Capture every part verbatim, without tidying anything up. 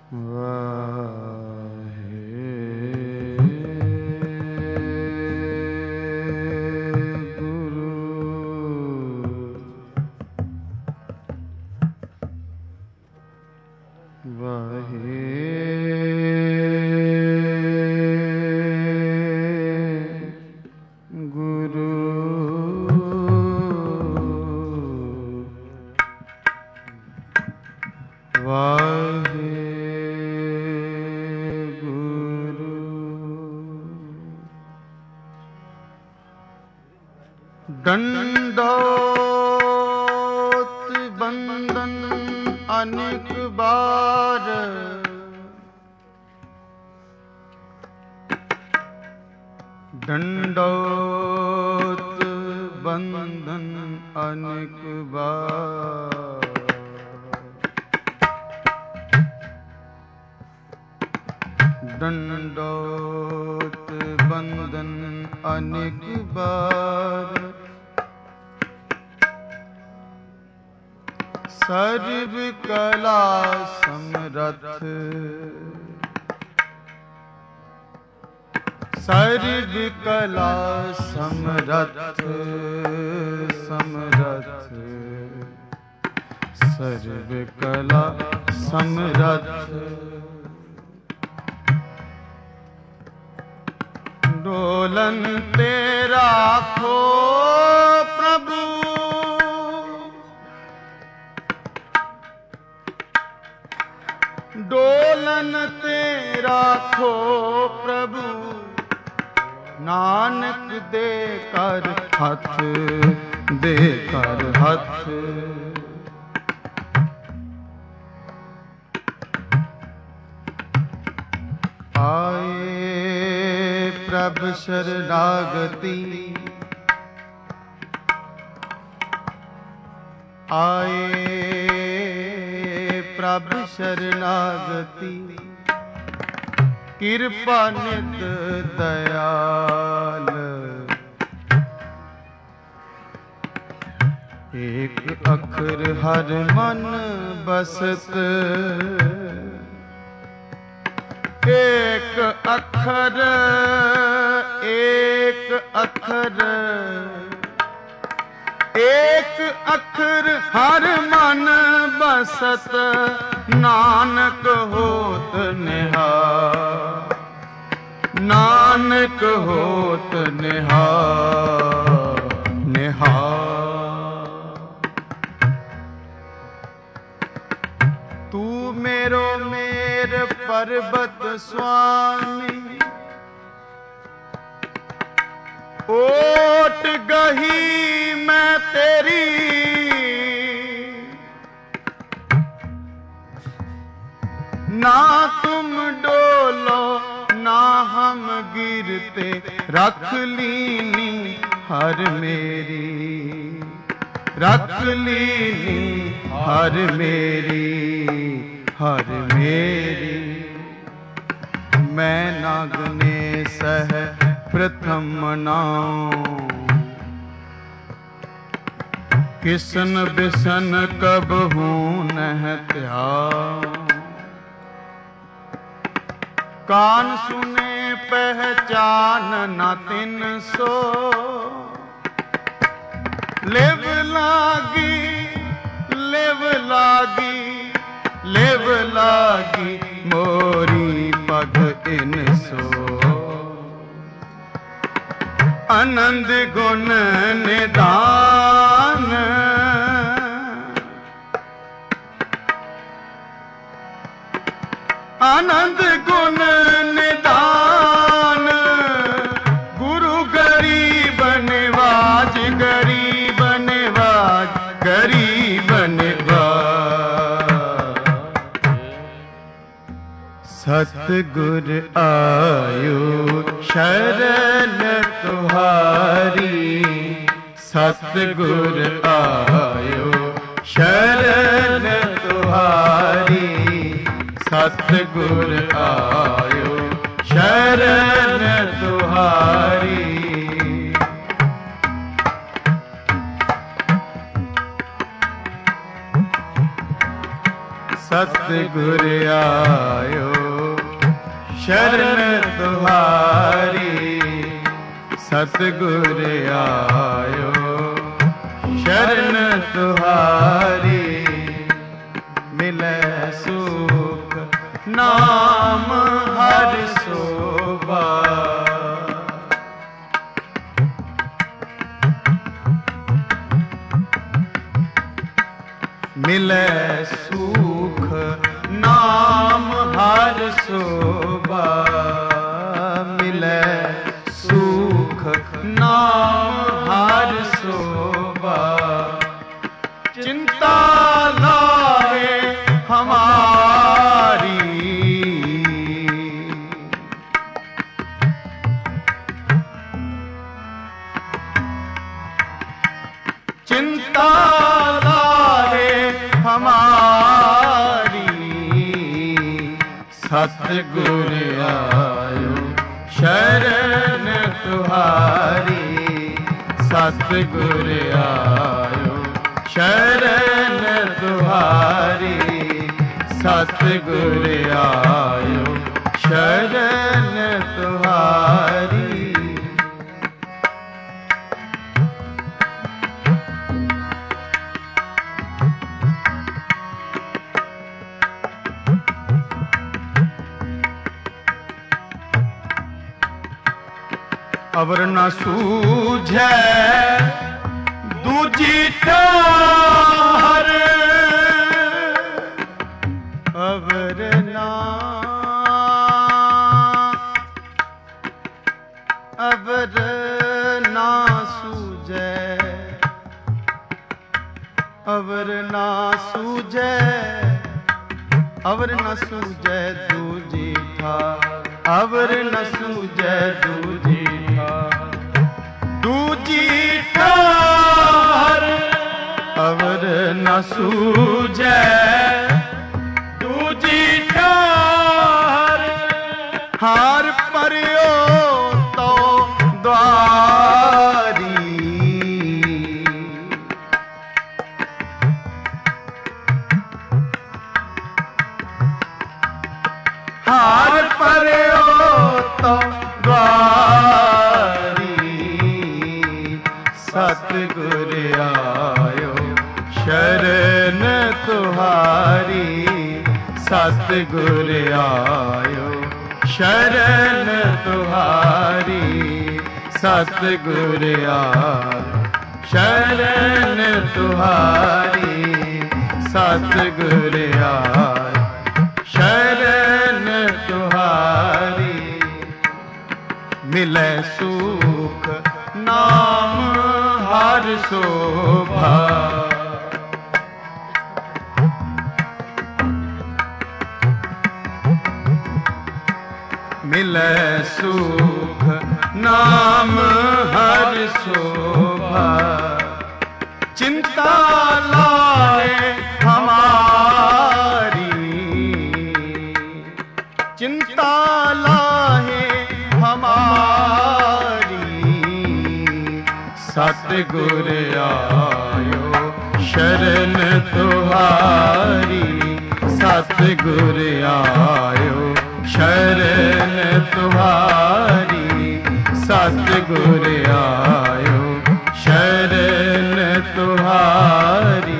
दंडोत बंदन अनेक बार, दंडोत बंदन अनेक बार, दंडोत बंदन अनेक बार, सर्व कला समरथ, सर्व कला समरथ, समरथ, सर्व कला समरथ, डोलन तेरा खो प्रभु, डोलन तेरा खो प्रभु, नानक दे कर हथ, दे कर हथ, आए प्रभ शरणागति, आए प्रभ शरणागति, कृपा नित दयाल, एक अखर हर मन बसत, एक अखर, एक अखर, एक अखर हर मन बसत, नानक होत निहाल, नानक होत निहाल, निहाल। तू मेरो मेर पर्वत स्वामी, ओट गही मैं तेरी, ना तुम डोलो ना हम गिरते, रख लीनी हर मेरी, रख लीनी हर मेरी, हर मेरी। मैं नागने सह प्रथम मनाऊं, किसन बिसन कबहू नह त्याऊं, कान सुने पहचान न तिन सो, लिव लागी, लिव लागी, लिव लागी मोरी पग इन सो, आनंद गुण निदान, आनंद गुण निदान, गुरु गरीब निवाज, गरीब निवाज, गरीब निवाज। सतगुर आयो शरण तुहारी, सतगुर आयो शरण तुहारी, सतगुर आयो शरण तुहारी। सतगुर आयो शरण तुम्हारी। सतगुर आयो शरण तुम्हारी। मिले सुख नाम हर शोभा। मिले सुख नाम हर शोभा। मिले सुख नाम हर शोभा। चिंता लाहे हमारी। चिंता लाहे हमारी। सतगुर आयो शरण तुम्हारी। सतगुर आयो शरण तुम्हारी। सतगुर आयो शरण तुम्हारी। अवर न सूझै दूजी ठार। अवर ना अवर ना सूझै। अवर ना सूझै। अवर न सूझै दूजी ठार। अवर न सूझै दूजी दूजी ठार। अवर न सूझै दूजी ठार। हार परियो तो द्वारी। हार परियो तो द्वारी। सतगुर आयो शरण तुम्हारी। सतगुर आयो शरण तुम्हारी। सतगुर आयो शरण तुम्हारी। सतगुर आयो शरण तुम्हारी। मिले सुख नाम हर शोभा। मिले सुख नाम हर शोभा। चिंता लाए हमारी। चिंता लाहे हमारी। सतगुर आयो शरण तुम्हारी। सतगुर आयो शरण तुम्हारी। सतगुर आयो शरण तुम्हारी।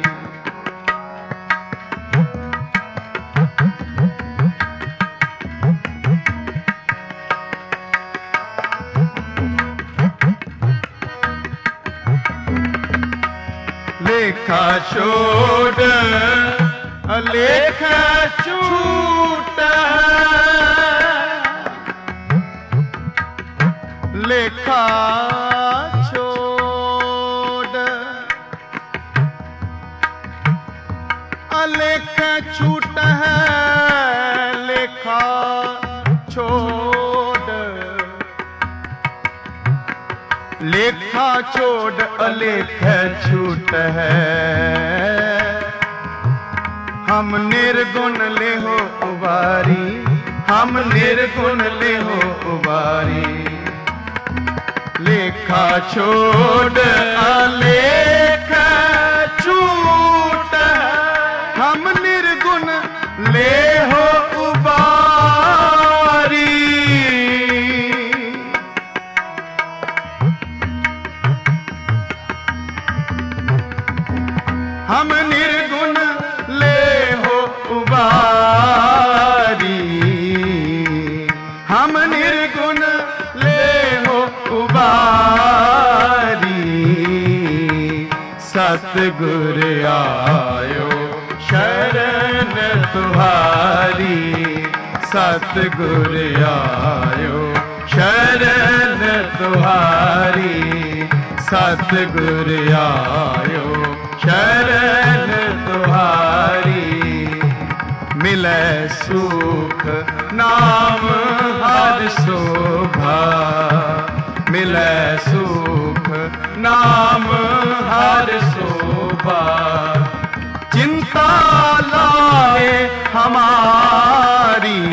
लेखा छोड़ अलेख छूट। लेखा छोड़ अलेख छूट है। लेखा छोड़ लेखा छोड़ अलेख छूट है। हम निर्गुण ले हो उबारी। हम निर्गुण ले हो उबारी। लेखा छोड़ अलेख छूट। हम निर्गुण हम निर्गुण ले हो उबारी, हम निर्गुण ले हो उबारी। सतगुर आयो शरण तुम्हारी, सतगुर आयो शरण तुम्हारी, सतगुर आयो शरण तुम्हारी। मिले सुख नाम हर शोभा, मिले सुख नाम हर शोभा। चिंता लाए हमारी,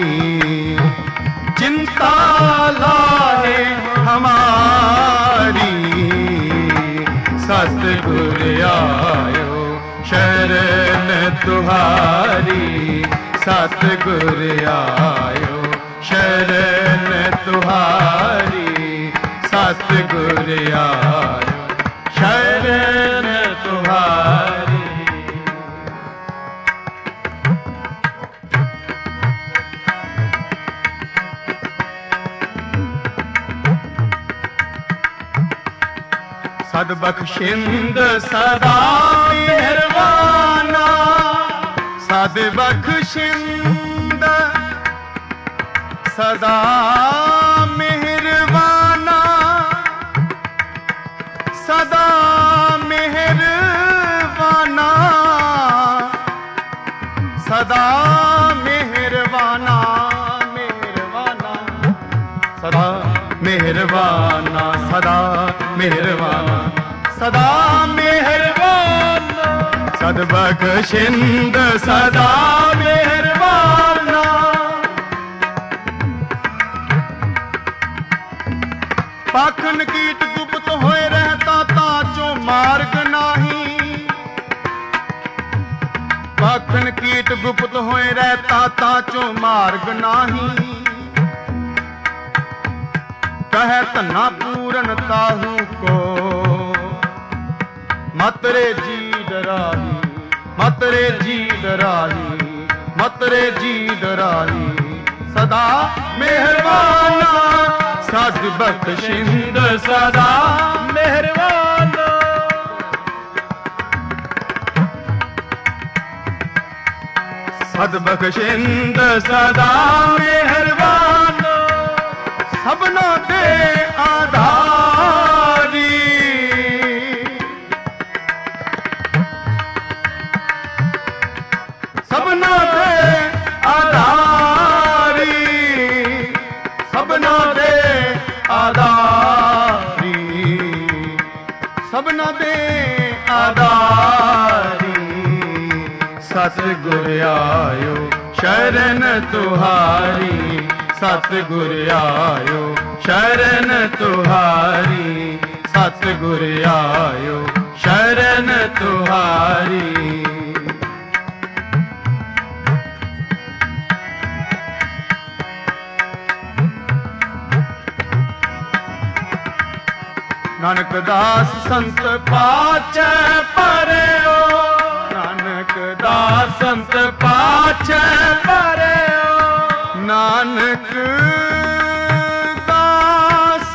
चिंता लाए हमारी। सतगुर आयो शरण तुम्हारी, सतगुर आयो शरण तुम्हारी, सतगुर आयो शरण तुम्हारी। सदबख्शिंद सदा मेहरबाना, सदबख्शिंद सदा मेहरबाना, सदा मेहरबाना, सदा मेहरबाना, मेहरबाना, सदा मेहरबाना, सदा मेहरबाना, सदा मेहरबाना। सदबख्शिंद सदा मेहरबाना, पाखन कीट गुप्त होए रहता ताचो मार्ग नाही, पाखन कीट गुप्त होए रहता ताचो मार्ग नाही। कहे धन्ना पूरन ताहू को, मत रे जी डराही, मत रे जी डराही, मत रे जी डराही। सदा मेहरबाना, सदबख्शिंद सदा मेहरबाना। सदबख्शिंद सदा मेहरबाना, सबना दे आधारी। सबना दे आधारी, सबना दे आधारी, सबना दे आधारी। सतगुर आयो शरण तुहारी, सतगुर आयो शरण तुहारी, सतगुर आयो शरण तुहारी। नानक दास संत पाछै परयो, नानक दास संत पाछै परयो। नानक दास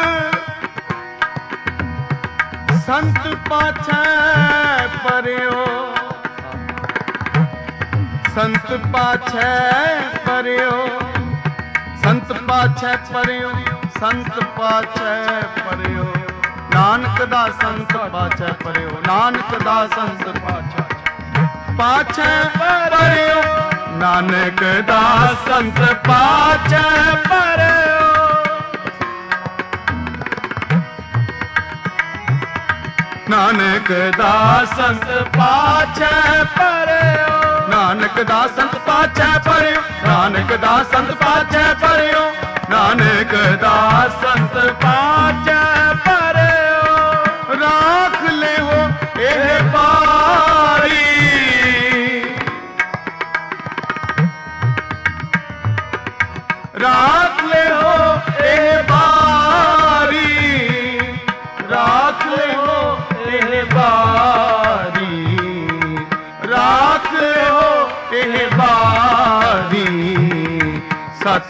संत पाछै परयो, संत पाछै परयो, संत पाछै परयो, संत पाछै परयो। नानक दा संत पाछै परयो, नानक दा संत पाछै पाछै परयो। नानक दा संत पाछै परयो, नानक दा संत पाछै परयो। नानक दा संत पाछै परयो, नानक दा संत पाछै परयो, नानक दा संत पाछै परयो। राख ले हो एह बारी, राख ले हो एह बारी, राख ले हो एह बारी।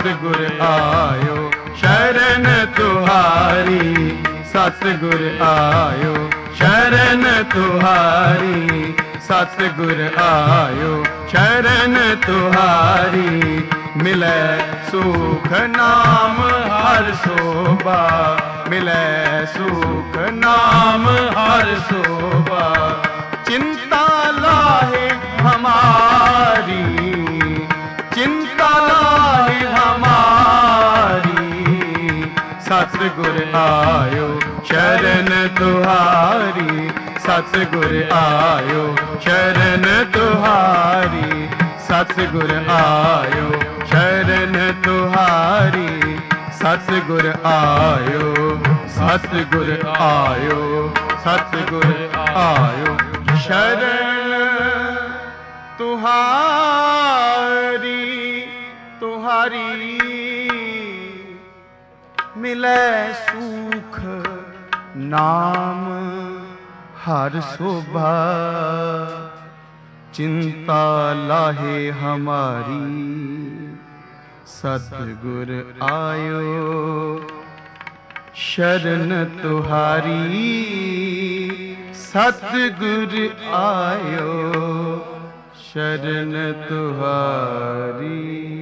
सतगुर आयो शरण तुहारी, सतगुर आयो शरण तुहारी, सतगुर आयो शरण तुहारी। मिले सुख नाम हर शोभा, मिले सुख नाम हर शोभा। चिंता लाहे हमारी, चिंता लाहे हमारी, सतगुर आयो शरण तुहारी, सतगुर आयो शरण तुहारी, सतगुर आयो शरण तुहारी, सतगुर आयो, सतगुर आयो, सतगुर आयो शरण तुहारी, तुहारी। मिले सुख नाम हर शोभा, चिंता लाहे हमारी, सतगुर आयो शरण तुहारी, सतगुर आयो शरण तुहारी।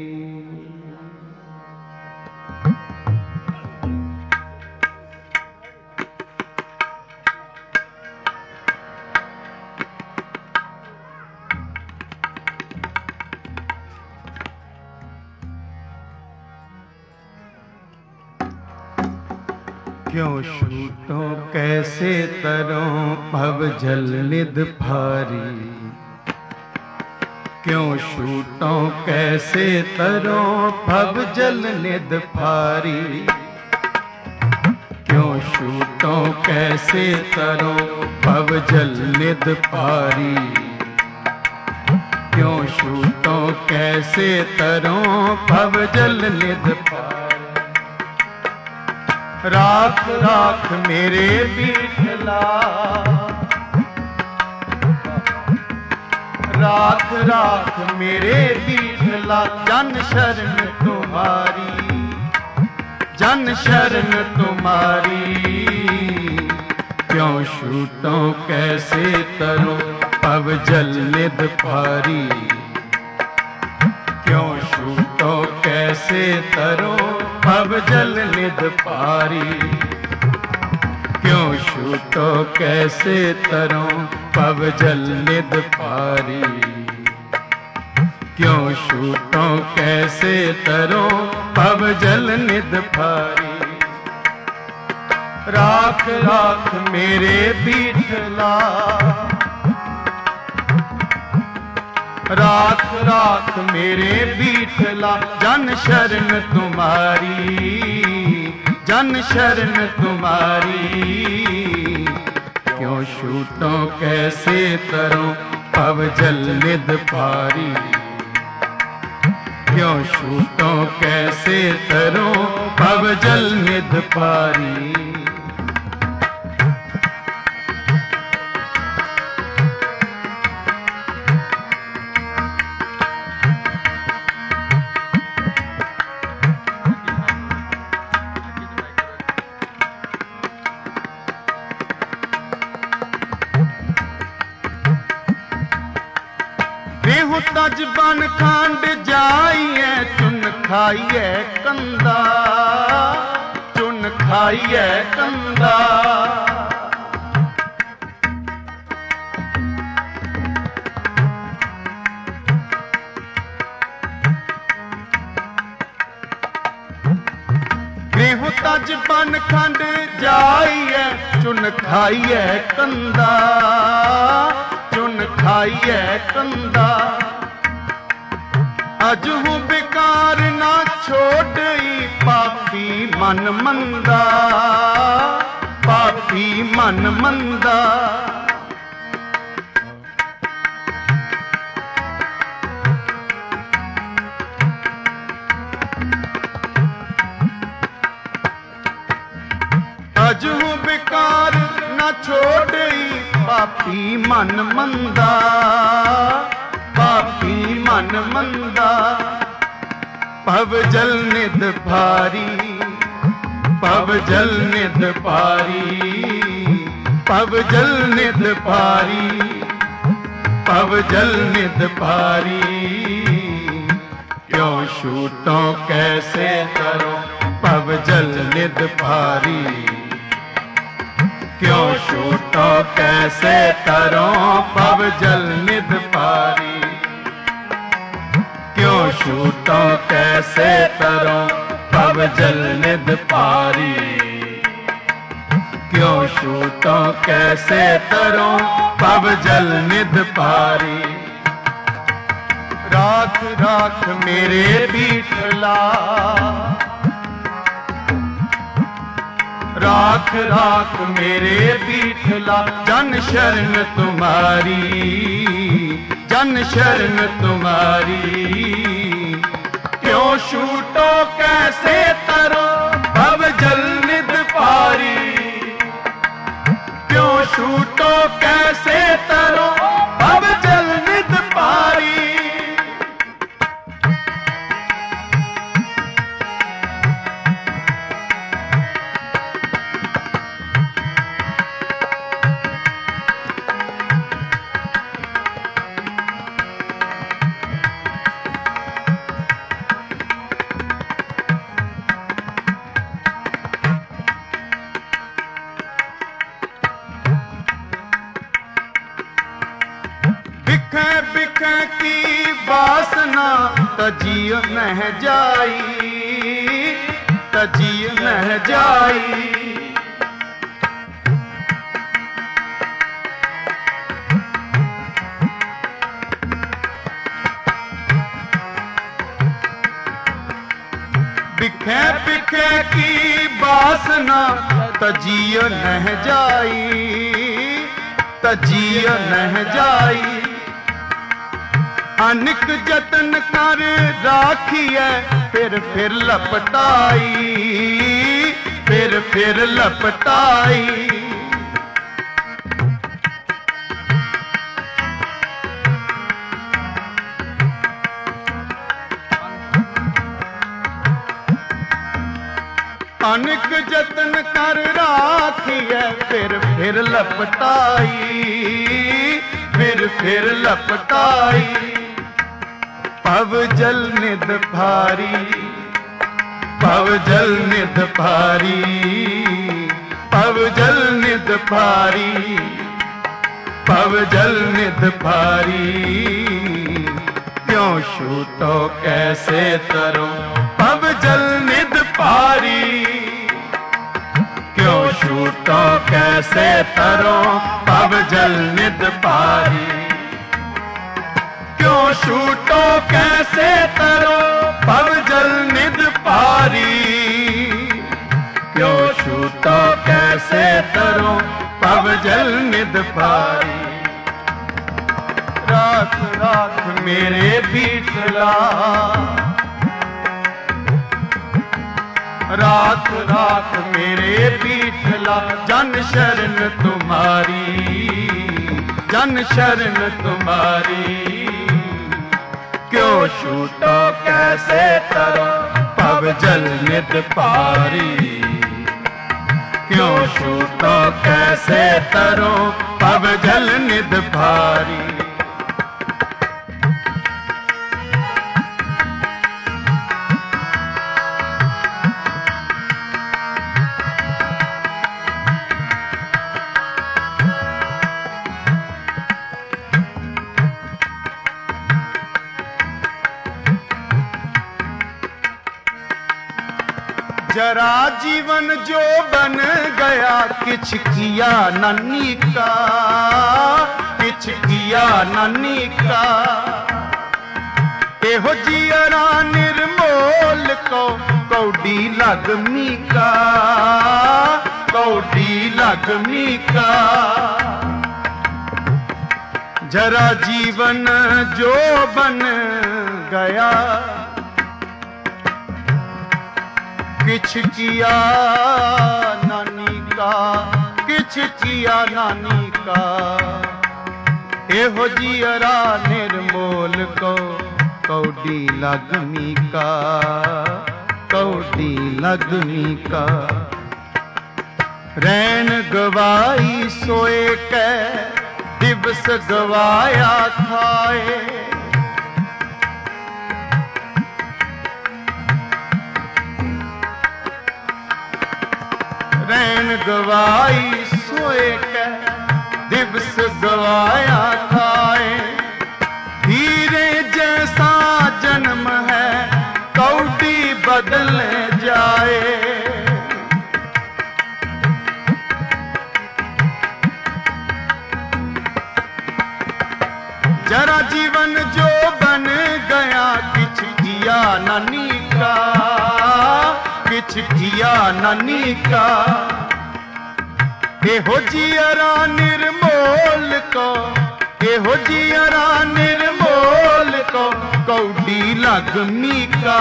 क्यों छूटों कैसे तरों भव जल निध भारी, क्यों छूटों कैसे तरों भव जल निध भारी, क्यों छूटों कैसे तरों भव जल निध भारी, क्यों छूटों कैसे तरों भव जल निध भारी। राख राख मेरे बीठला, राख राख मेरे बीठला, जन शरण तुम्हारी, जन शरण तुम्हारी। क्यों छूटों कैसे तरों भव जल निध भारी, क्यों छूटों कैसे तरों भव जल निध भारी, क्यों छूटों कैसे तरों भव जल निध भारी, क्यों छूटों कैसे तरों भव जल निध भारी। राख राख मेरे बीठला, राख राख मेरे बीठला, जन शरण तुम्हारी, जन शरण तुम्हारी। क्यों छूटों कैसे तरों भव जल निध भारी, क्यों छूटों कैसे तरों भव जल निध भारी। तज बन खांड जाइए, चुन खाइए कंदा, चुन खाइए कंदा। गेहूं तज बन खंड जाइए, चुन खाइए कंदा, चुन खाइए कंदा। अजहू बेकार ना छोड़ई पापी मन मंदा, पापी मन मंदा। अजहू बेकार ना छोड़ई पापी मन मंदा, पापी मन मंदा। पव जल निध भारी, पव जल निध भारी, पव जल निध भारी, पव जल निध भारी। क्यों छूटो कैसे करो पव जल निध भारी, क्यों छूटो कैसे करो पव जल निध भारी, क्यों छूटो कैसे करो पव जल निध भारी, क्यों छूटो कैसे करो पव जल निध भारी। राख राख मेरे बीठला, राख राख मेरे बीठला, जन शरण तुम्हारी, जन शरण तुम्हारी। क्यों छूटो कैसे तरो भव जल निध पारी, क्यों छूटो कैसे तरो भव जल निध पारी। बिख की वासना तजिय नह जाई, तजिय नह जाई। बिखे बिखे की वासना तजिय नह जाई, तजिय नह जाई। अनिक जतन कर राखिए फिर फिर लपटाई, फिर फिर लपटाई। अनिक जतन कर राखिए फिर फिर लपटाई, फिर फिर लपटाई। पव जल निध भारी, पव जल निध भारी, पव जल निध भारी, पव जल निध भारी। क्यों छूटो कैसे तरो पव जल निध भारी, क्यों छूटो कैसे तरो पव जल निध भारी। क्यों छूटो कैसे तरो पव जल निध पारी, क्यों छूटो कैसे तरो पव जल निध पारी। राख राख मेरे बीठला, राख राख मेरे बीठला, जन शरण तुम्हारी, जन शरण तुम्हारी। क्यों छूटो कैसे तरो पव जल निध पारी, क्यों छूटो कैसे तरो पव जल निध भारी। जरा जीवन जो बन गया किछ किया नानी का, किछ किया नानी का। एहो जियरा निर्मोल को कौडी लगमी का, कौडी लगमी का। जरा जीवन जो बन गया किछ किया नानी का, किछ किया नानी का। एहो जियरा निर्मोल को कौडी लगमी का, कौडी लगमी का। रैन गवाई सोए कै दिवस गवाया खाए। रैन गवाई सोए कै दिवस गवाया खाए। हीरे जैसा जन्म है कौडी बदल जाए। जरा जीवन जो बन गया किछ किया नानी का, किछ किया नानी का। एहो जियरा निर्मोल को, एहो जियरा निर्मोल को कौडी लगमी का,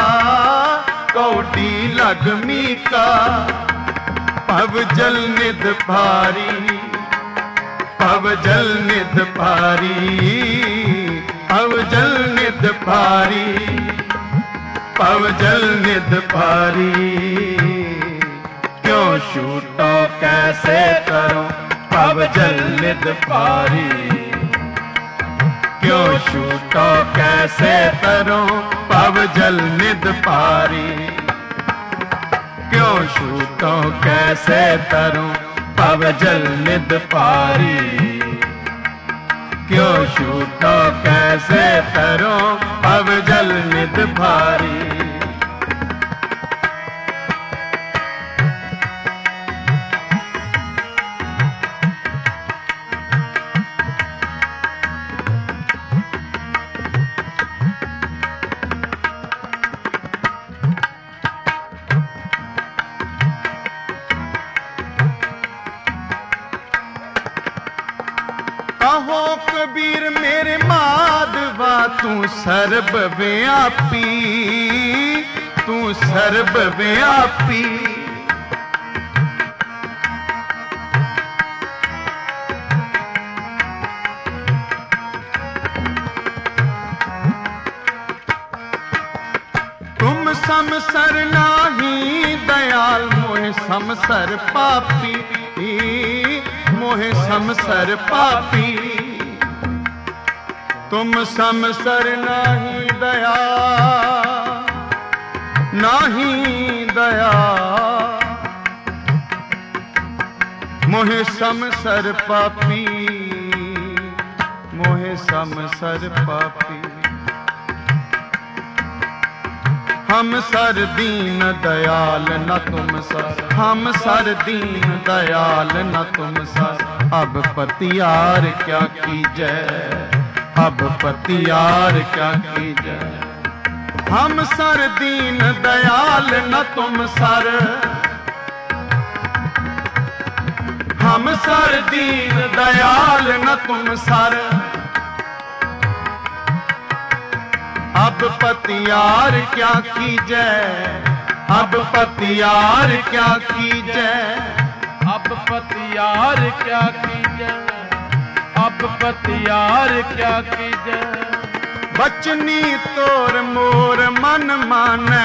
कौडी लगमी का। भव जल निध भारी, भव जल निध भारी, भव जल निध भारी, भव जल निध भारी। क्यों छूटो कैसे करो भव जल निध भारी। क्यों छूटो कैसे करो भव जल निध भारी। क्यों छूटो कैसे करो भव जल निध भारी। क्यों छूटो कैसे करो भव जल निध भारी। कहो कबीर मेरे माधवा तू सर्वव्यापी, तू सर्वव्यापी। तुम समसर नाही दयाल मोह समसर पापी, मोहे समसर पापी। तुम समसर नाही दया, नाही दया। मोहे समसर पापी, मोहे समसर पापी। हम सर दीन दयाल न तुम सर, हम सर दीन दयाल न तुम सर। अब पतियार क्या कीजै, अब पतियार क्या कीजै। हम सर दीन दयाल न तुम सर, हम सर दीन दयाल न तुम सर। अब पतियार क्या कीजै, अब पतियार क्या कीजै। अब पतियार क्या कीजै, अब पतियार क्या कीजै। बचनी तोर मोर मन मानै,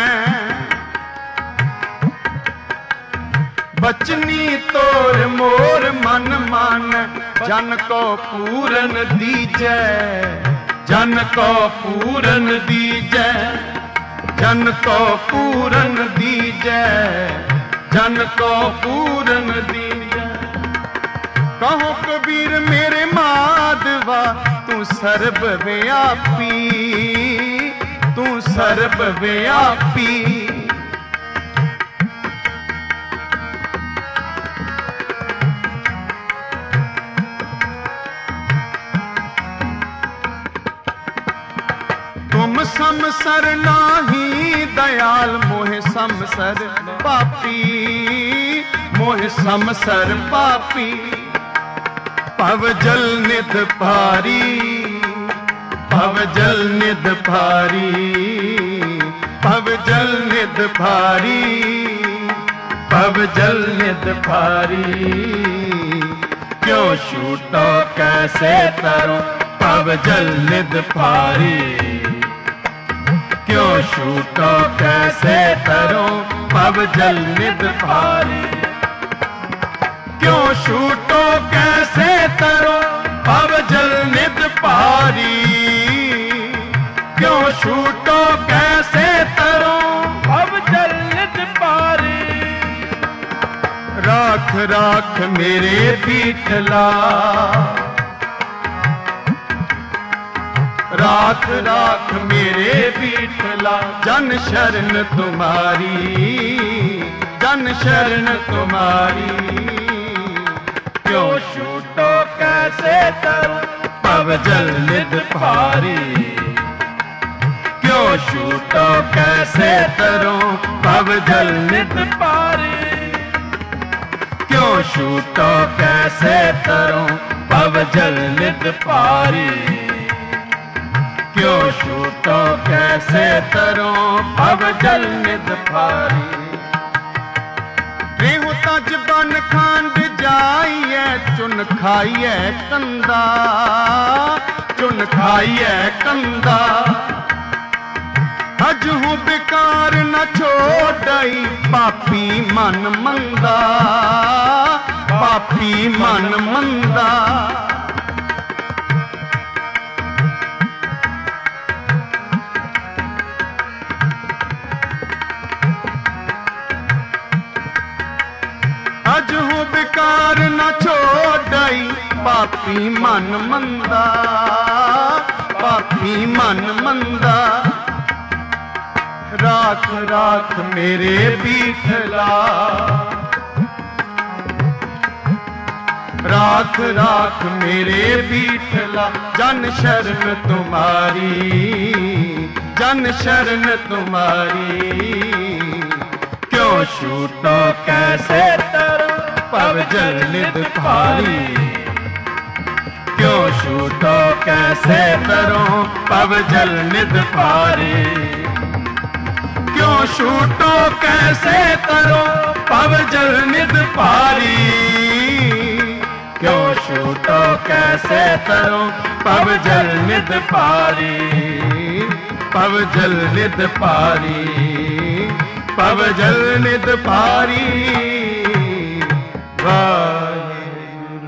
बचनी तोर मोर मन मानै। जन को पूरन दीजै, जन को पूरन दीजै, जन को पूरन दीजै, जन को पूरन दीजै। कहो कबीर मेरे माधवा तू सर्वव्यापी, तू सर्वव्यापी। तुम समसर नाही दयाल मोहे समसर पापी, मोहे समसर पापी। भव जल निध भारी, भव जल निध भारी, भव जल निध भारी, भव जल निध भारी। क्यों छूटो कैसे तरो भव जल निध भारी। क्यों छूटो कैसे तरो पव जल निध भारी। क्यों छूटो कैसे तरो पव जल निध भारी। क्यों छूटो कैसे तरो पव जल निध भारी। राख राख मेरे पीठला। राख राख मेरे पीठला। जन शरण तुम्हारी। जन शरण तुम्हारी। क्यों छूटो कैसे तरो पव जल निध भारी। क्यों छूटो कैसे तरो पव जल निध भारी। क्यों छूटो कैसे तरो पव जल निध भारी। क्यों छूटो कैसे तरो पव जल निध भारी। रेहू तज बन खंड जाइए चुन खाइए कंदा। चुन खाइए कंदा। अजहू बेकार न छोड़ई पापी मन मंदा। पापी मन मंदा। अजहू बेकार न छोड़ई पापी मन मंदा। पापी मन मंदा। राख राख मेरे पीठला। राख राख मेरे पीठला। जन शरण तुम्हारी। जन शरण तुम्हारी। क्यों छूटो कैसे तरो पव जल निध भारी। क्यों छूटो कैसे तरो पव जल निध भारी। क्यों छूटो कैसे तरो पव जल निध भारी। क्यों छूटो कैसे तरो पव जल निध भारी। पव जल निध भारी। पव जल निध भारी। वाहेगुरु।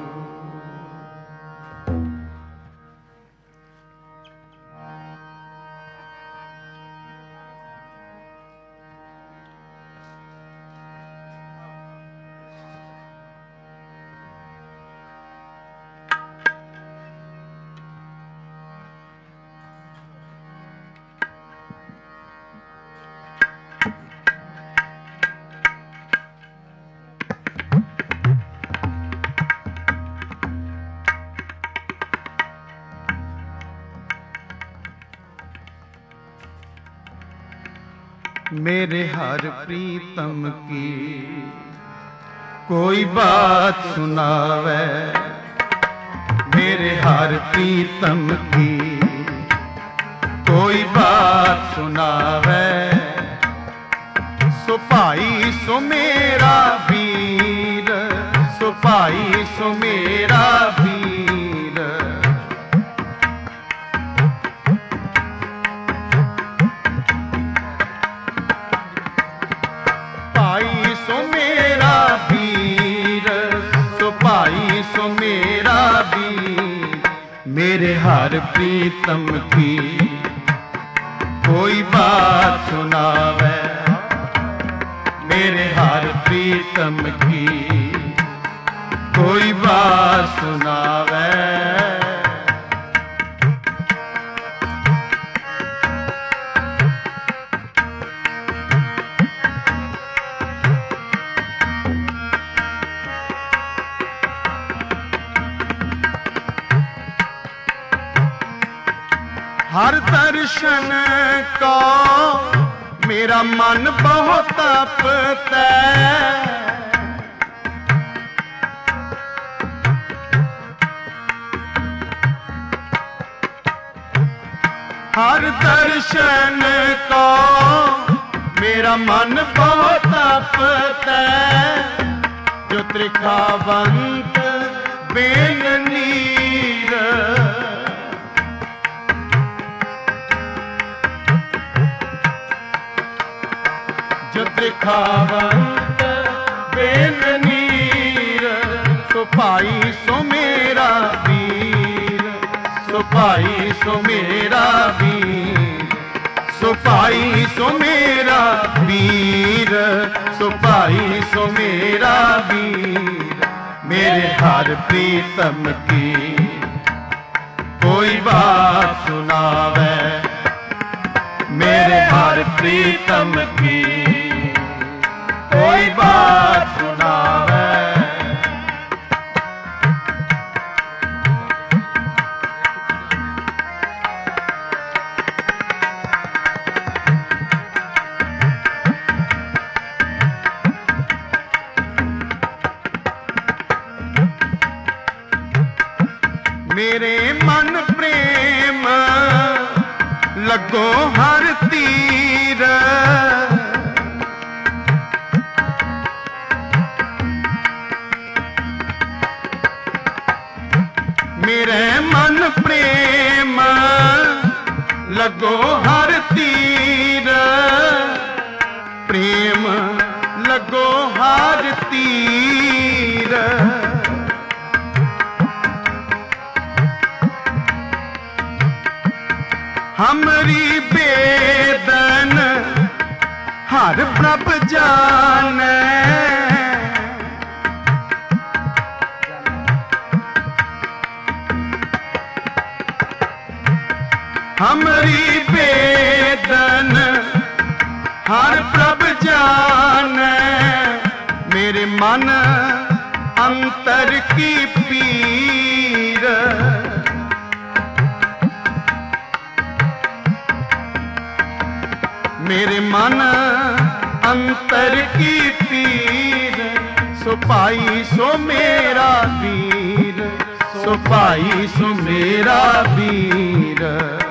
मेरे हर प्रीतम की कोई बात सुनावे। मेरे हर प्रीतम की कोई बात सुनावे। सो भाई सो मेरा वीर। सो भाई सो मेरा वीर। भाई सो मेरा वीर। सो भाई सो मेरा वीर। मेरे हर प्रीतम की कोई बात सुनावे। मेरे हर प्रीतम की कोई बात सुनावे। हर दर्शन को मेरा मन बहुत तपता। हर दर्शन को मेरा मन बहुत तपता। जो त्रिखावंत बेन नीर। खावंत बेन नीर। सो भाई सो मेरा वीर, सो भाई सो मेरा वीर, सो भाई सो मेरा वीर, सो भाई सो मेरा वीर। मेरे हर प्रीतम की कोई बात सुनावे, मेरे हर प्रीतम की कोई बात सुनावे। मेरे मन प्रेम लगो हर तीर, मेरे मन प्रेम लगो हर तीर, प्रेम लगो हर तीर। हमरी बेदन हर प्रभ जाने, हमरी बेदन हर प्रभ जाने। मेरे मन अंतर की पीर, मेरे मन अंतर की पीर। सो भाई सो मेरा वीर, सो भाई सो मेरा वीर।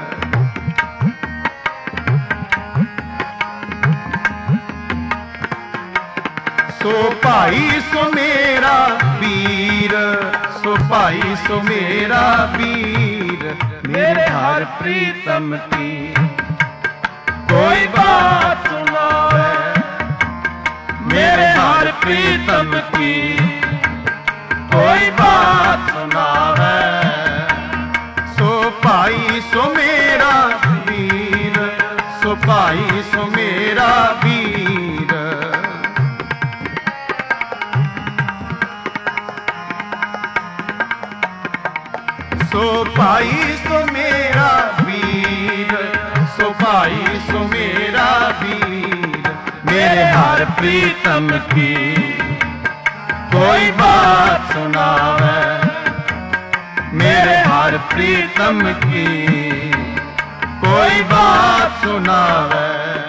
सो भाई सो मेरा वीर, सो भाई सो मेरा वीर। मेरे हर प्रीतम की कोई बात सुनावे, मेरे हर प्रीतम की कोई बात सुनावे। सो भाई सो मेरा वीर, सो भाई सो मेरा वीर। सो भाई सो मेरा वीर, सो भाई सो मेरा वीर। मेरे हर प्रीतम की कोई बात सुनावे, मेरे हर प्रीतम की कोई बात सुनावे।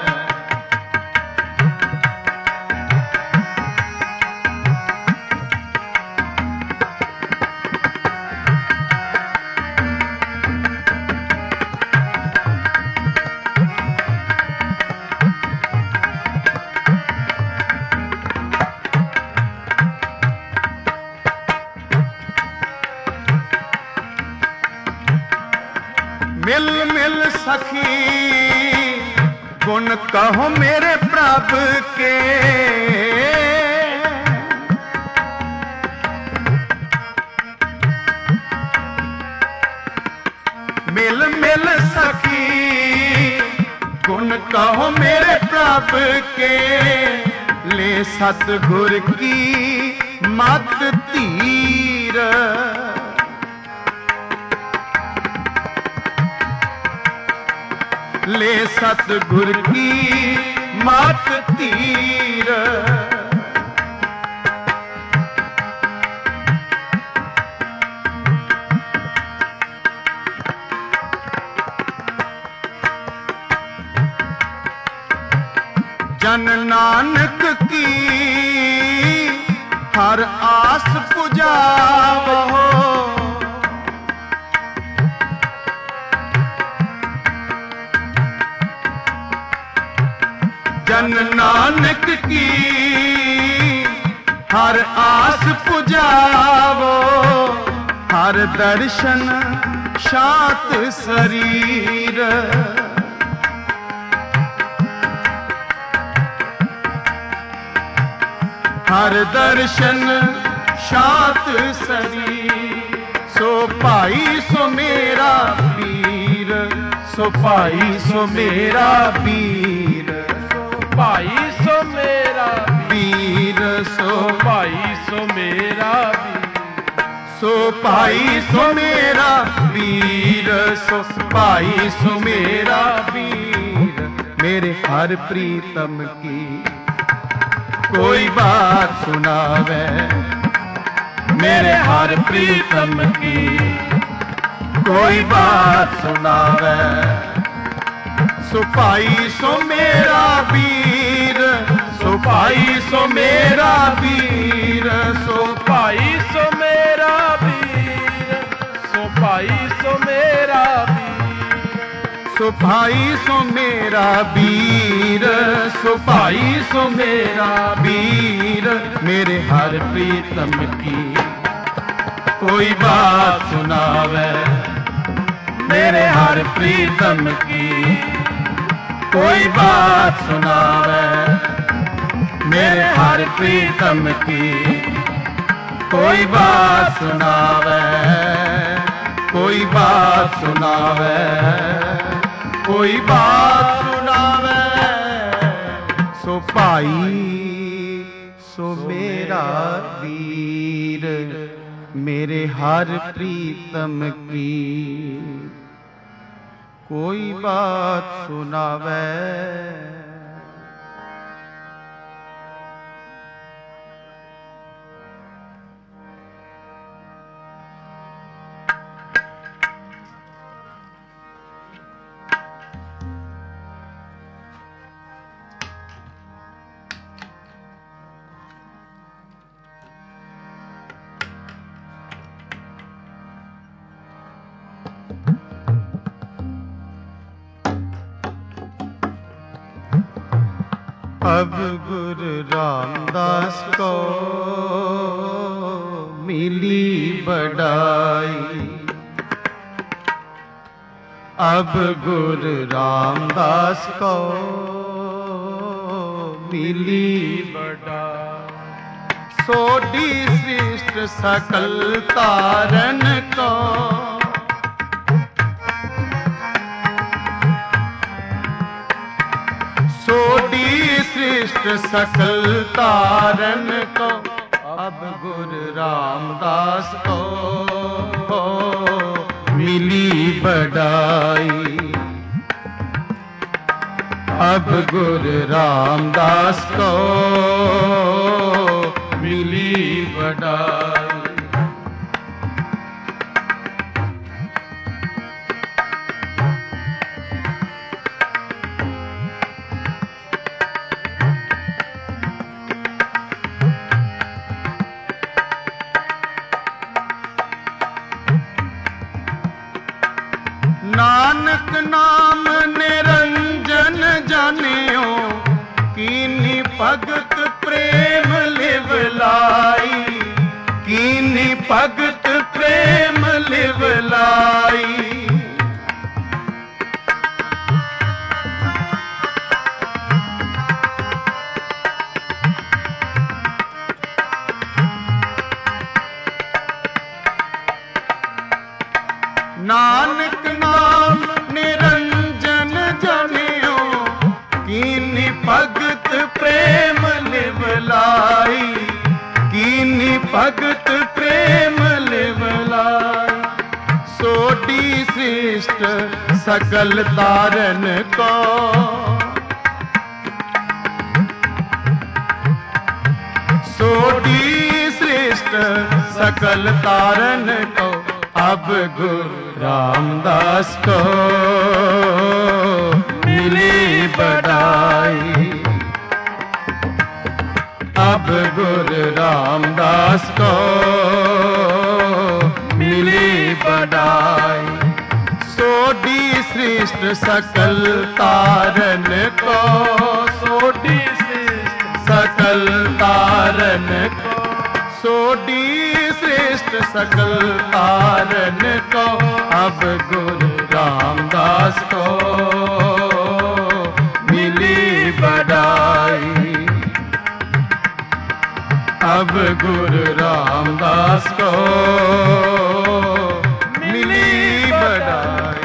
मिल मिल सखी गुण कहो मेरे प्रभ के, मिल मिल सखी गुण कहो मेरे प्रभ के। ले सतगुर की मत धीर, ले सतगुर की मत धीर। जन नानक की हर आस पुजावो, जन नानक की हर आस पुजावो। हर दर्शन शांत शरीर, हर दर्शन शात सरी। सो भाई सो मेरा पीर, सो भाई सो मेरा पीर, भाई सो मेरा पीर, सो भाई सो मेरा वीर, सो भाई सो मेरा वीर, सो भाई सो मेरा वीर। मेरे हर प्रीतम की कोई बात सुनावे, मेरे हर प्रीतम की कोई बात सुनावे। सो भाई सो मेरा वीर, सो भाई सो मेरा वीर, सो भाई सो मेरा वीर, सो भाई सो मेरा वीर, सो भाई सो मेरा वीर, सो भाई सो मेरा वीर। मेरे हर प्रीतम की कोई बात सुनावे, मेरे हर प्रीतम की कोई बात सुनावे। मेरे हर प्रीतम की कोई बात सुनावे, कोई बात सुनावे, कोई बात सुनावे। सो भाई सो मेरा वीर, मेरे हर प्रीतम की कोई बात सुनावे। अब गुरु रामदास को मिली बड़ाई, अब गुरु रामदास को मिली बड़ाई। सोडी सृष्ट सकल तारन को, सोडी सृष्ट सकल तारन को। अब गुरु रामदास को मिली बड़ाई, अब गुरु रामदास को मिली बड़ाई। नानक नाम निरंजन जानियो, कीनी भगत प्रेम लिवलाई, कीनी भगत प्रेम लिवलाई। नानक नाम निरंजन जानियो, कीनी भगत प्रेम लिवलाई, कीनी भगत प्रेम लिवलाई। सोडी सृष्ट सकल तारन को, सोडी सृष्ट सकल तारन को। अब गुरु रामदास को मिली बड़ाई, अब गुरु रामदास को मिली बड़ाई। सोडी सृष्ट सकल तारन को, सोडी सृष्ट सकल तारन को। सोडी सृष्ट सकल तारन को, अब गुरु रामदास को मिली बड़ाई, गुरु रामदास को मिली बड़ाई।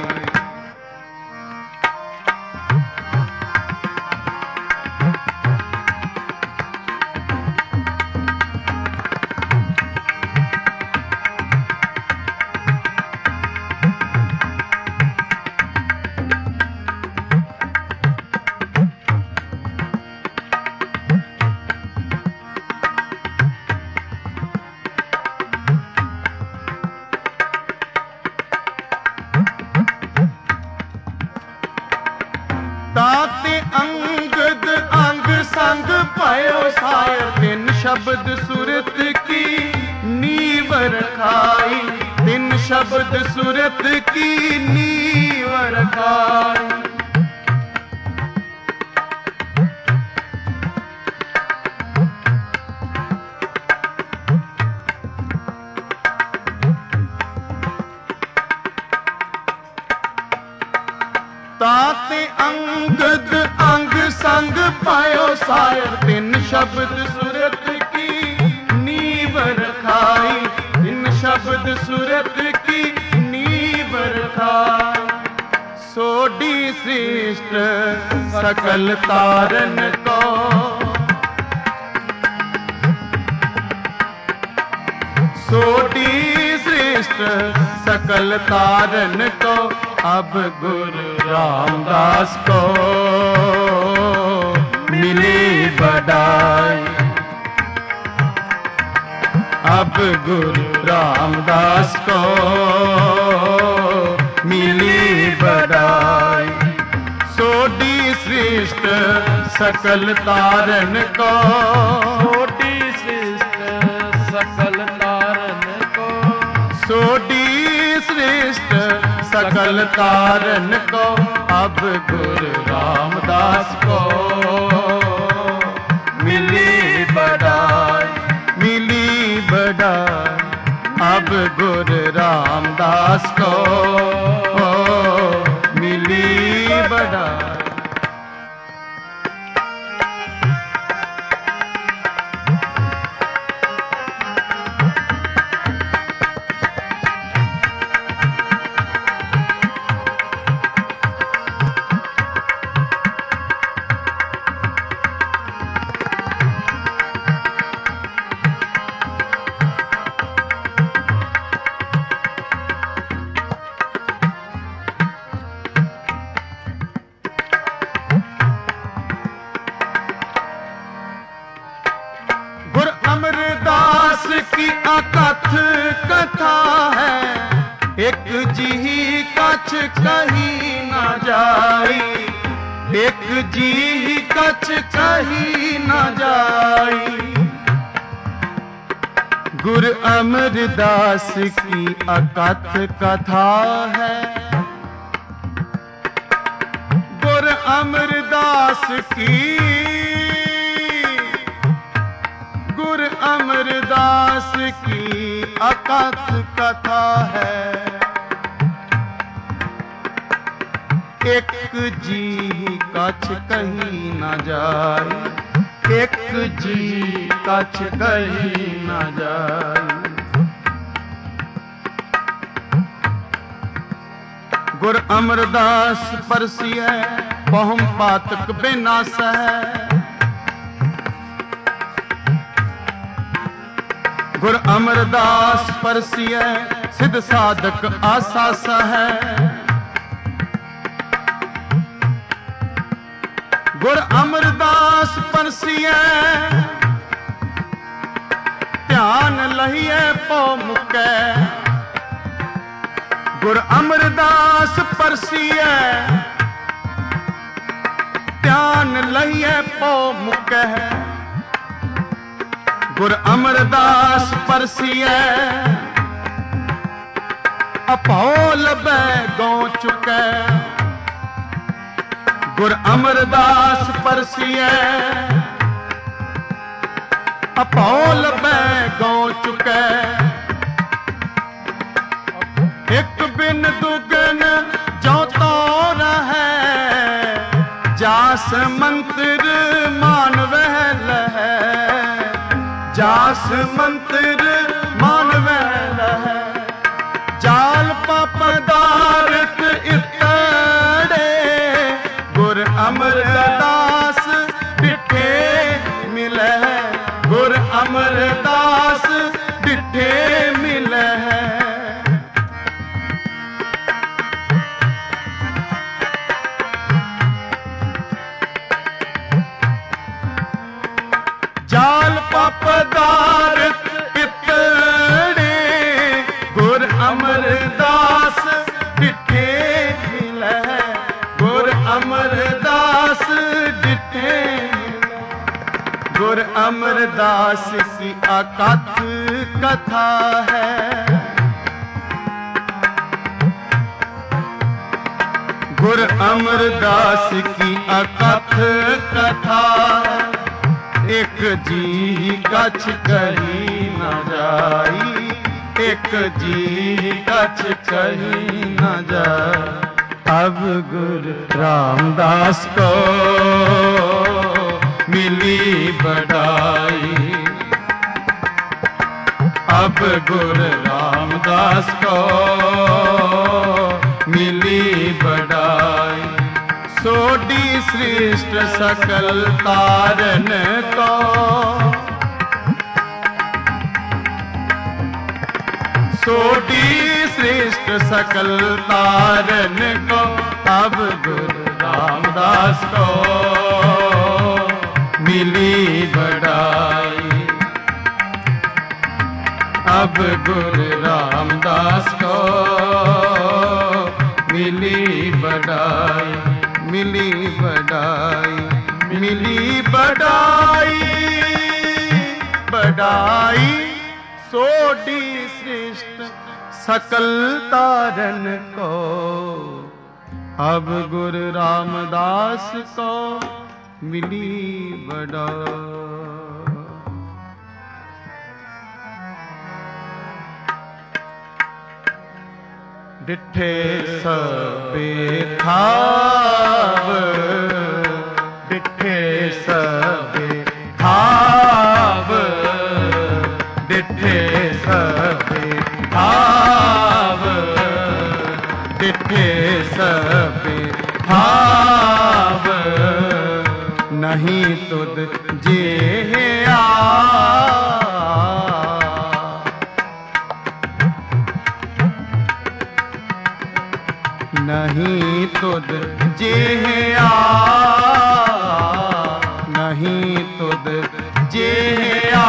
ताते अंगद अंग संग पायो सायर, तिन शब्द सुरत की नीव रखाई, तिन शब्द सुरत की नीव रखाई। ताते अंगद अंग संग पायो सायर, तिन शब्द सुरत की नीव रखाई, तिन शब्द सुरत की नीव रखाई। सोडी श्रेष्ठ सकल तारन को, सोडी श्रेष्ठ सकल तारन को, अब गुरु रामदास को मिली बड़ाई। अब गुरु रामदास को मिली बड़ाई। सोडी श्रेष्ठ सकल तारन को, सोडी श्रेष्ठ सकल तारन को, सोडी श्रेष्ठ सकल तारन को, अब गुरु रामदास को मिली बड़ाई, मिली बड़ाई। अब गुरु रामदास को मिली बड़ाई। अमरदास की अकथ कथा है, एक जी कछ कही न जाई, एक जी कछ कही न जाई। गुरु अमरदास की अकथ कथा है, गुरु अमरदास की, गुरु अमरदास की अकथ कथा है। एक जी कछ कही न जाए, एक जी कछ कही न जाए। गुरु अमरदास परसिय बहुम पातक बेनास है, गुरु अमरदास परसिय सिद्ध साधक आसास है। गुरु अमरदास परसिय ध्यान लहिए पो मुकै, गुरु अमरदास परसिय ध्यान लहिए पो मुकै। गुरु अमरदास परसिय अपोल बै गौ चुकै। गुरु अमरदास परसिय अपोल बै गौ चुकै। एक बिन दुगन जो तो रहे, जास मंत्र मान वह लहै, जास दास मंत्र मानवै लहै, जाल पपदारत इतड़े, गुर अमरदास डिठे मिलै, गुर अमरदास डिठे मिलै। जाल पपदारत इतड़े, गुर अमरदास डिठे मिलै, गुर अमरदास डिठे मिलै। गुर अमरदास की अकथ कथा है, गुर अमरदास की अकथ कथा है। एक जी कछ कही न जाई, एक जी कछ कही न जाई। अब गुरु रामदास को मिली बढ़ाई, अब गुरु रामदास को मिली बढ़ाई। सोडी श्रेष्ठ सकल तारन को, सोडी श्रेष्ठ सकल तारन को, अब गुरु रामदास को मिली बढ़ाई, अब गुरु रामदास को मिली बढ़ाई, मिली बढ़ाई, मिली बढ़ाई, बढ़ाई। सोडी श्रेष्ठ सकल तारन को, अब गुरु रामदास को मिली बढ़ाई। डिठे सबे थाव, डिठे सबे थाव, डिठे सबे थाव, डिठे सबे थाव। नहीं तुद जे आ, नहीं तुद जे आ, नहीं तुद जे आ।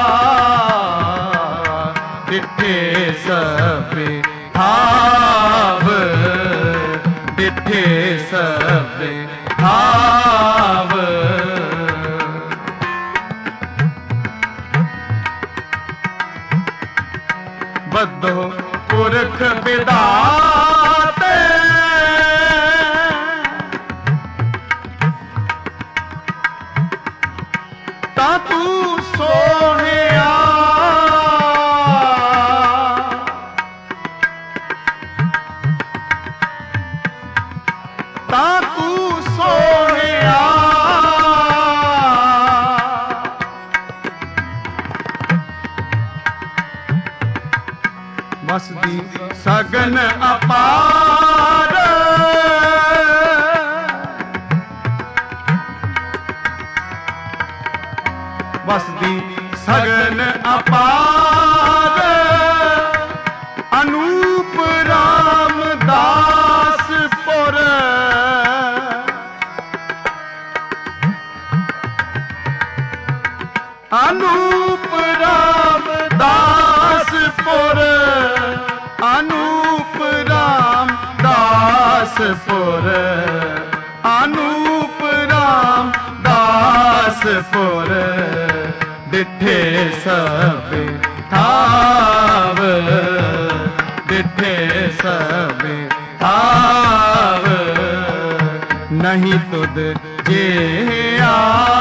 डिठे सबे थाव, डिठे सबे थाव। बद्धो पुरख विधाते, तू सोहया, तू सोहया। बसदी सगन अपार, बसदी सगन अपार। अनूप रामदास पुर, अनूप रामदास पुर, अनूप रामदास पुर, अनूप रामदास पुर। डिठे सबे थाव, डिठे सबे थाव। नहीं तुद जे आ,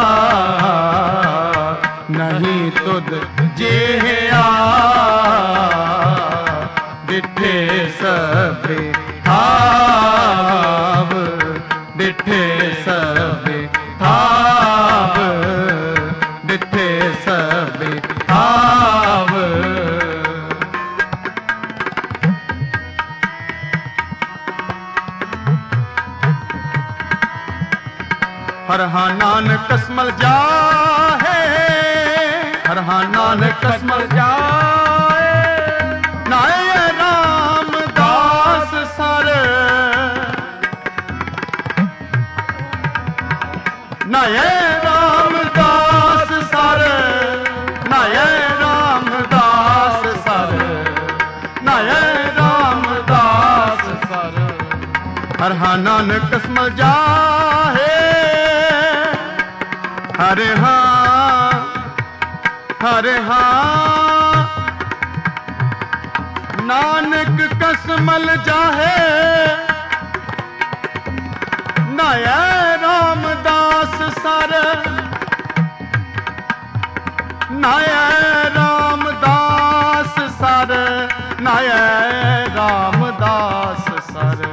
नहीं तुद जे आ। डिठे सबे थाव, डिठे सबे थाव, डिठे सबे थाव। हर हा नानक कसमल जाहे, हर हा नानक कसमल जाए, नाय रामदास सर, नाय रामदास सर, नाय रामदास सर, नाय रामदास सर। हर हा नानक कसमल जाहे, हरे हाँ हरे हाँ नानक कसमल जाहे, नाय रामदास सर, नाय रामदास सर, नाय रामदास सर।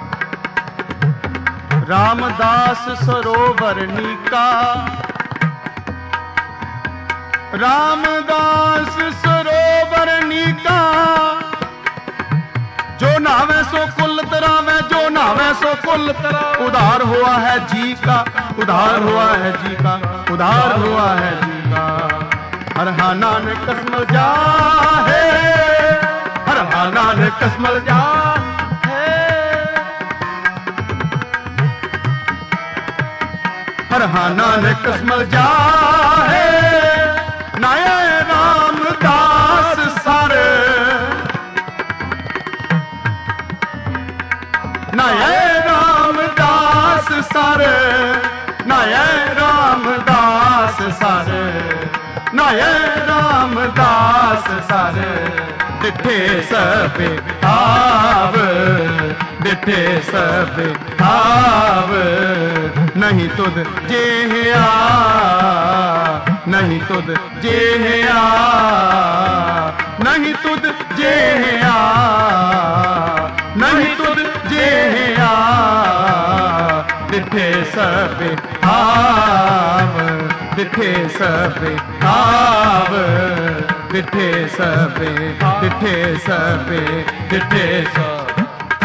रामदास सरोवर नीका, रामदास सरोवर नीका, जो नावे सो कुल तरावे, जो नावे सो कुल तरावे। उधार हुआ है जी का, उधार हुआ है जी का, उधार हुआ है जी का। हर हा नानक कसमल जाहे, हर हा नानक कसमल जाहे, हर हा नानक कसमल जाहे, नाय रामदास सर, नाय रामदास सर, नाय रामदास सर, नाय रामदास सर। डिठे सब भाव, डिठे सब भाव, नहीं तुद जेहिया, नहीं तुद जेहिया, नहीं तुद जेहिया, नहीं तुद जेहिया। डिठे सब भाव, डिठे सब भाव, डिठे सब, डिठे सब, डिठे सब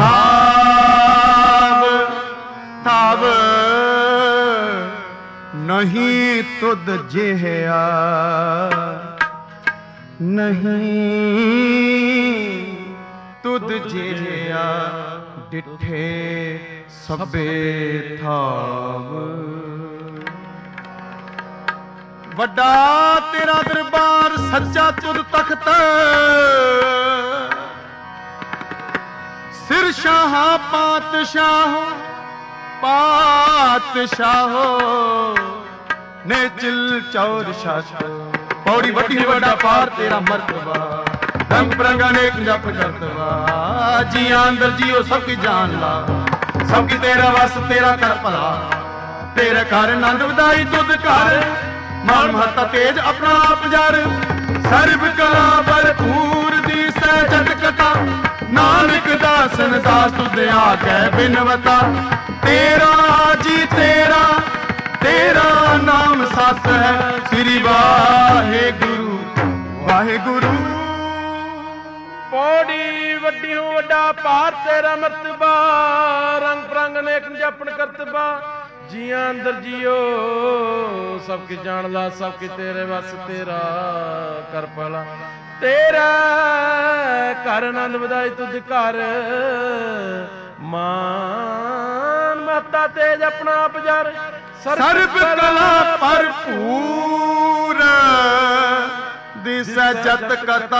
भाव, भाव नहीं तुद जेहिया, नहीं तुद जेहिया। डिठे सबे थाव, वड्डा तेरा दरबार सच्चा तुद तख्त, सिर शाह पातशाह, पातशाहो ने चिल चौर शाह। पौड़ी वड्डी वड्डा पार तेरा मर्तबा, रंग बरंग अनेक जप करतवा। जिया अंदर जियो सबकी जान ला, सबकी तेरा वस तेरा कर भला। तेरे घर नंद वधाई तुद कर, मान महता तेज अपना आप जर। सर्व कला भरपूर दी सहजत कथा, नानक दासन दास तुद आके बिनवता। तेरा जी तेरा, तेरा नाम सत है, श्री वाहे गुरु वाहे गुरु। पौड़ी वड्डी हूँ वड्डा पार तेरा मर्तबा, रंग परंग अनेक जपन करतबा। जिया अंदर जियो सबकी जान ला, सबकी तेरे वस तेरा कर भला। तेरा घर आनंद वधाई तुझ घर, मान महता तेज अपना आप जर। सर्व कला भरपूर दिसै जत कथा,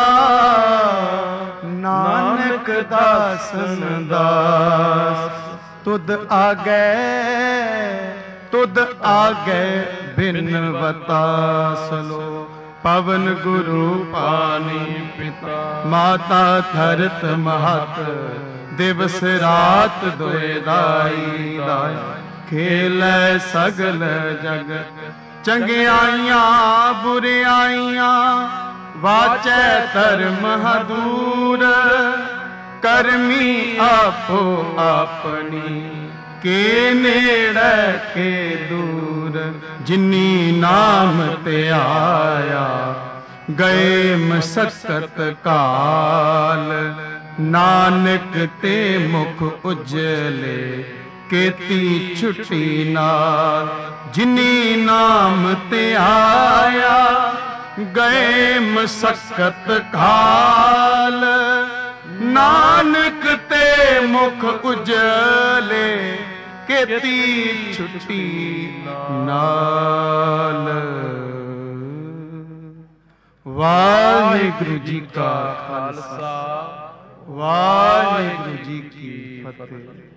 नानक दासन दास। तुद आगे तुद आगे बिनवता सलो। पवन गुरु पानी पिता, माता धरत महत। दिवस रात दोए दाई दाई, खेलै सगल जगत। चंगियाइयां बुरियाइयां, वाचै धर्म दूर। करमी आपो अपनी, के नेड़े के दूर। जिनी नाम ते आया, गए मसकत काल। नानक ते मुख उजले, केती छुट्टी नाल जिनी नाम ते आया गए मसक्कत घाल नानक ते मुख उजले केती छुट्टी नाल। वाहिगुरु जी का खालसा वाहिगुरु जी की फतेह।